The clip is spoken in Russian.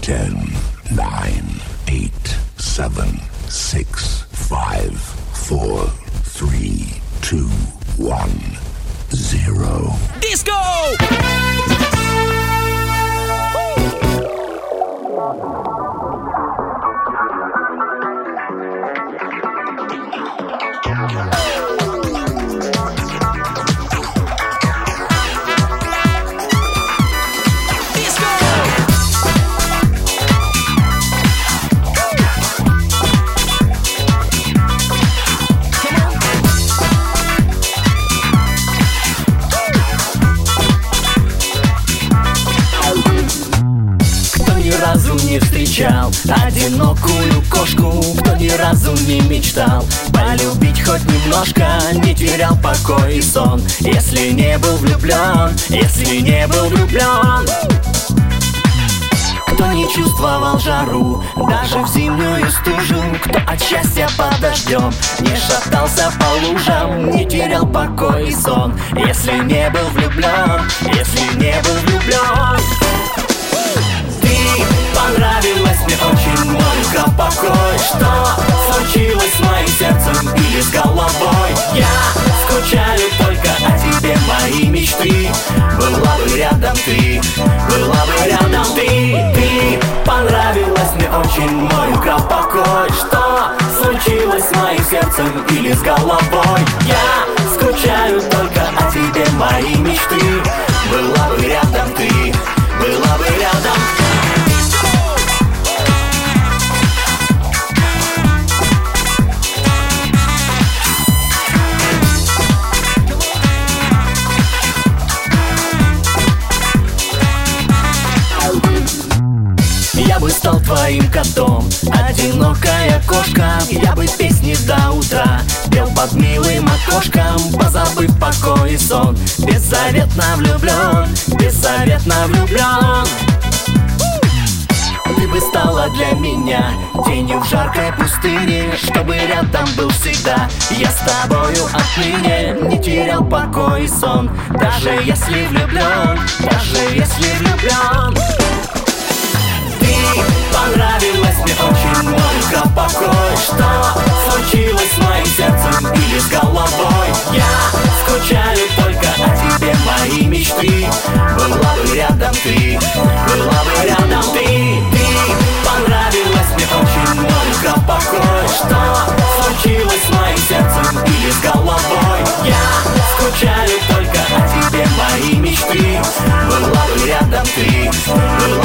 10, 9, 8, 7, 6, 5, 4, 3, 2, 1, 0. Disco! Разу не встречал одинокую кошку, кто ни разу не мечтал полюбить хоть немножко, не терял покой и сон, если не был влюблен, если не был влюблен. Кто не чувствовал жару, даже в зимнюю стужу, кто от счастья под дождем не шатался по лужам, не терял покой и сон, если не был влюблен, если не был влюблен. Понравилось мне очень, мой покой. Что случилось с моим сердцем или с головой? Я скучаю только о тебе, мои мечты. Была бы рядом ты, была бы рядом ты. Ты понравилась мне очень, мой покой. Что случилось с моим сердцем или с головой? Я скучаю только о тебе, мои мечты. Была бы рядом ты, была бы рядом. Я бы стал твоим котом, одинокая кошка. Я бы песни до утра пел под милым окошком, позабыв покой и сон. Беззаветно влюблен, беззаветно влюблен. Ты бы стала для меня тенью в жаркой пустыне, чтобы рядом был всегда. Я с тобою отныне не терял покой и сон, даже если влюблен, даже если влюблен. Ты понравилась мне очень, мой покой. Что случилось с моим сердцем или с головой? Я скучаю только о тебе, мои мечты. Была бы рядом ты, была бы рядом ты. Ты понравилась мне очень, мой покой. Что случилось с моим сердцем или с головой? Я скучаю только о тебе, мои мечты. Была бы рядом ты, была